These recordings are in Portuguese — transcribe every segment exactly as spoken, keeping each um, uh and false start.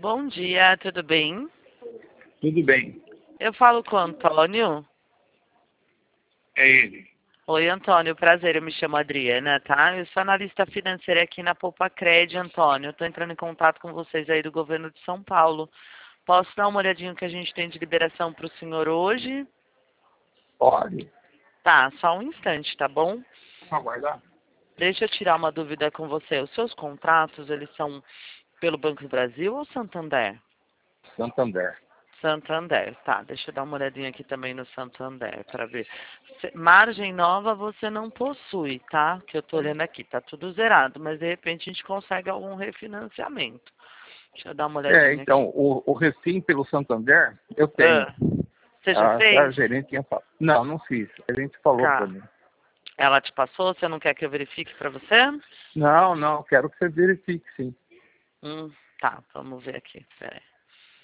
Bom dia, tudo bem? Tudo bem, Eu falo com o Antônio. é ele. Oi, Antônio, prazer, eu me chamo Adriana, tá? Eu sou analista financeira aqui na Poupa Cred, Antônio. Eu tô entrando em contato com vocês aí do governo de São Paulo. Posso dar uma olhadinha no que a gente tem de liberação para o senhor hoje? Pode. Tá, só um instante, tá bom? Aguardar. Deixa eu tirar uma dúvida com você. Os seus contratos, eles são pelo Banco do Brasil ou Santander? Santander. Santander, tá. Deixa eu dar uma olhadinha aqui também no Santander para ver. Se- Margem nova você não possui, tá? Que eu tô olhando aqui, tá tudo zerado, mas de repente a gente consegue algum refinanciamento. Deixa eu dar uma É, olhadinha então, aqui. o, o refim pelo Santander, eu tenho. Ah, você já A, a fez? gerente tinha falado. Não, não fiz. A gente falou pra Tá. mim. Ela te passou? Você não quer que eu verifique para você? Não, não, quero que você verifique, sim. Hum, tá. Vamos ver aqui. Pera aí.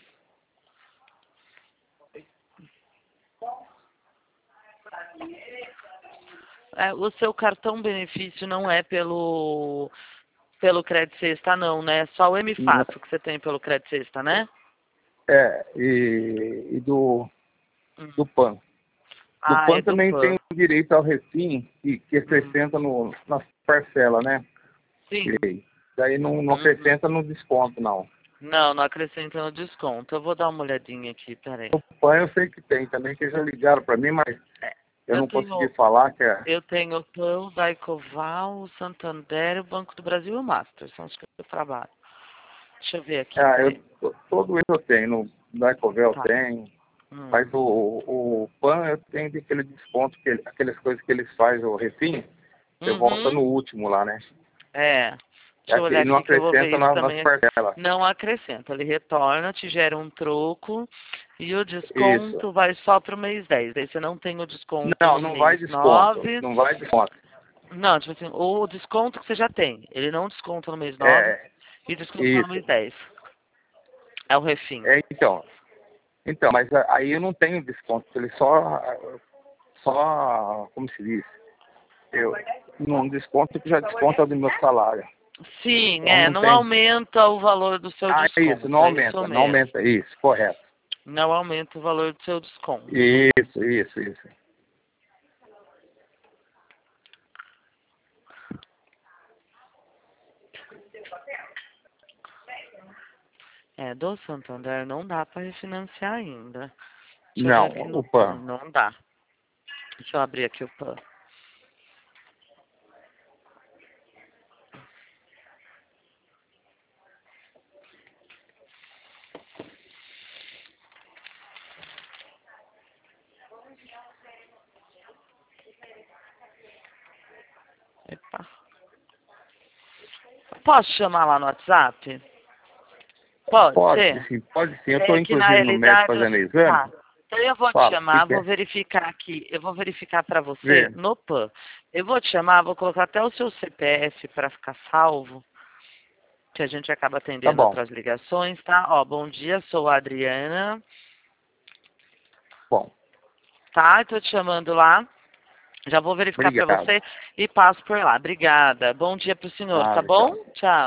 É, o seu cartão benefício não é pelo pelo Credit Sexta não, né? Só o M Não- Fácil que você tem pelo Credit Sexta, né? É, e, e do, Hum. do PAN. Do Ah, PAN é do também tem P A N. o direito ao refim, que, que Hum. acrescenta no, na parcela, né? Sim. E daí não, não Uhum. acrescenta no desconto, não. Não, não acrescenta no desconto. Eu vou dar uma olhadinha aqui, peraí. O PAN eu sei que tem também, que já ligaram para mim, mas É, eu eu não consegui tenho, falar que é. eu tenho o P A N, o Daicoval, o Santander, o Banco do Brasil e o Master. São os que eu trabalho. Deixa eu ver aqui, Ah, eu, peraí. to- todo isso eu tenho. No Dacovel Tá. tem. Mas Hum. o, o PAN eu tenho aquele desconto, que ele- aquelas coisas que eles fazem, o refim, você volta Uhum. no último lá, né? É. É Deixa eu aqui, olhar ele não aqui que eu vou ver acrescenta isso na- nas também. parcelas. Não acrescenta. Ele retorna, te gera um troco e o Isso. desconto vai só para o mês dez. Aí você não tem o desconto Não, no não vai mês desconto. nove. Não vai desconto. Não, tipo assim, o desconto que você já tem. Ele não desconta no mês nove É, e desconta só no isso. mês dez. É o refim. É, então. Então, mas a- aí eu não tenho desconto. Ele só, só, como se diz? Eu, não desconto que já desconta do meu salário. Sim, Então é, não não tem. aumenta o valor do seu Ah, é isso, não desconto, é isso aumenta, não mesmo. aumenta, isso, correto. Não aumenta o valor do seu desconto. Isso, isso, isso. É, do Santander não dá para refinanciar ainda. Deixa eu ver Não, aqui no o P A N, PAN. não dá. Deixa eu abrir aqui o P A N. Epa. Posso chamar lá no WhatsApp? Pode Pode ser? sim, pode sim. Eu estou É que na inclusive no médico realidade. fazendo exame. Tá. Então eu vou te Fala, o que chamar, que vou é? verificar aqui. Eu vou verificar para você Vê. no P A N. Eu vou te chamar, vou colocar até o seu C P F para ficar salvo, que a gente acaba Tá atendendo bom, outras ligações, tá? Ó, bom dia, sou a Adriana, bom. tá? Estou te chamando lá. Já vou verificar para Obrigado. você e passo por lá. Obrigada. Bom dia para o senhor, tá Nada, bom? tchau. Tchau.